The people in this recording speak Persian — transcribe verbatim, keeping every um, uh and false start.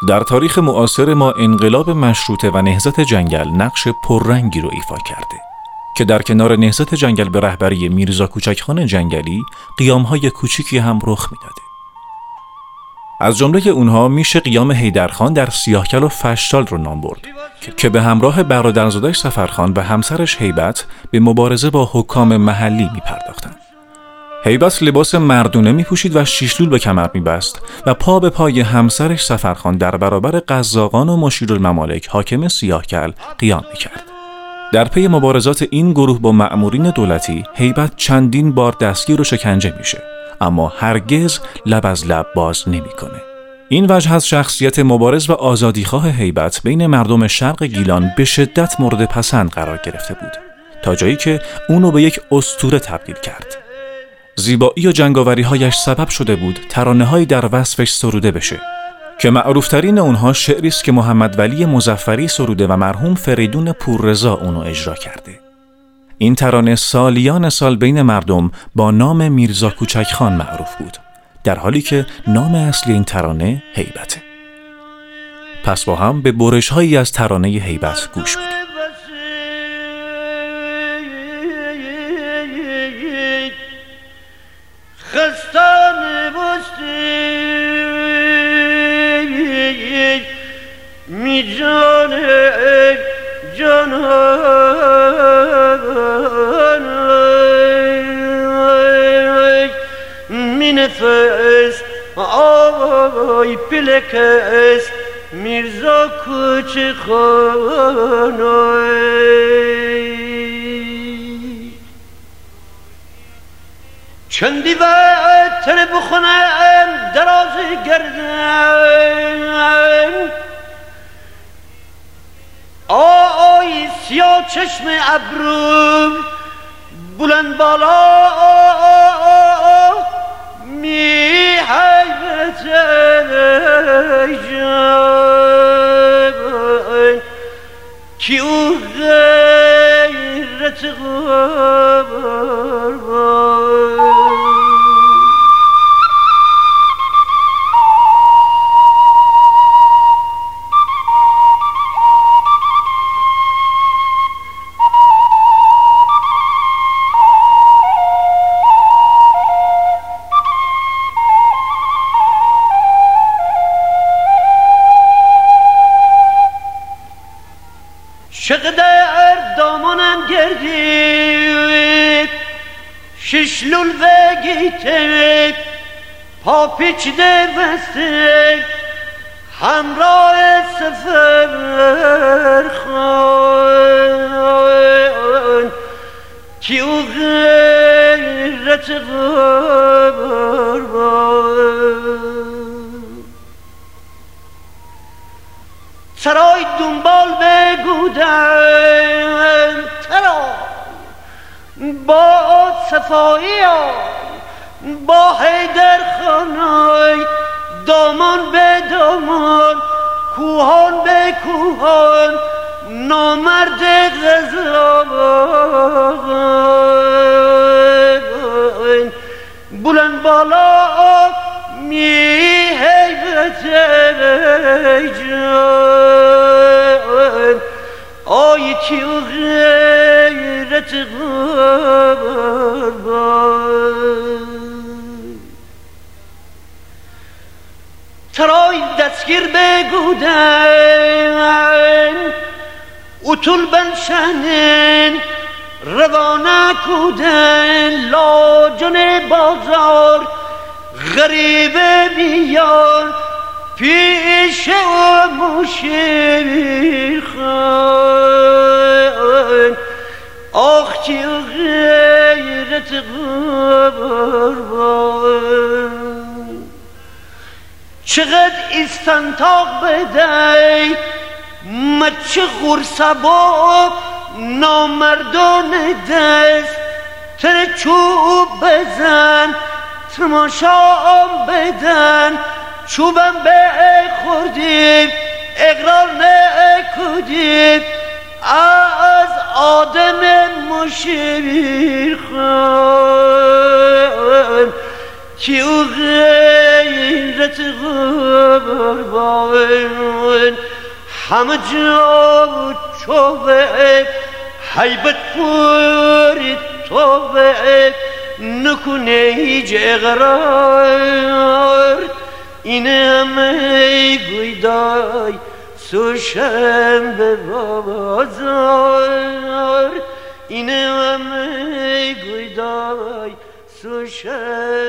در تاریخ معاصر ما انقلاب مشروطه و نهضت جنگل نقش پررنگی رو ایفا کرده که در کنار نهضت جنگل به رهبری میرزا کوچکخان جنگلی قیام‌های کوچیکی هم رخ میداده. از جمله اونها میشه قیام حیدرخان در سیاهکل و فشتال رو نام برد که به همراه برادرزادش سفرخان و همسرش هیبت به مبارزه با حکام محلی میپرداختند. هیبت لباس مردونه میپوشید و شیشلول به کمر میبست و پا به پای همسرش سفرخان در برابر قزاقان و مشیرالممالک حاکم سیاهکل قیام میکرد. در پی مبارزات این گروه با مأمورین دولتی، هیبت چندین بار دستگیر و شکنجه میشه، اما هرگز لب از لب باز نمیکنه. این وجه از شخصیت مبارز و آزادیخواه هیبت بین مردم شرق گیلان به شدت مورد پسند قرار گرفته بود، تا جایی که اونو به یک اسطوره تبدیل کرد. زیبایی و جنگاوری‌هایش سبب شده بود ترانه‌هایی در وصفش سروده بشه که معروفترین اونها شعری است که محمد ولی مظفری سروده و مرحوم فریدون پوررضا اونو اجرا کرده. این ترانه سالیان سال بین مردم با نام میرزا کوچکخان معروف بود، در حالی که نام اصلی این ترانه هیبته. پس با هم به برش‌هایی از ترانه هیبت گوش میدیم. خستان بستی می جان جانان می نفس آی پلکس میرزا کوچکخان چندی وقتر بخونم درازی گردم آی سیاه چشم ابرو بلند بالا می حیبت جان کی او غیرت غبار چقدر دامانم گردید ششلول و گیته پا پیچیده بسته همراه سفر خان کی او غیرت غبار سرای دنبال بگودم ترا با صفایی با حیدر خانای دامان به دامان کوهان به کوهان نامرد غزال بلند بالا می حیبت جان آی کی او غیرت غبار ترای دستگیر بگودن اتول بنشنن روانه کودن لاجن بازار غریبه بیان پیش او مشیر خان آخ کی غیرت غبار چقدر استنتاق بدهی مچه غرصبا نامردان دست تر چوب بزن تماشام بدن چوبم به خوردیم اقرار نکودیم از آدم مشیر خان کی او غیرت غبار همه جا چوبه حیبت پوری توبه نکنه هیچ اقرار این همه گویدای سوشم به بازار این همه گویدای سوشم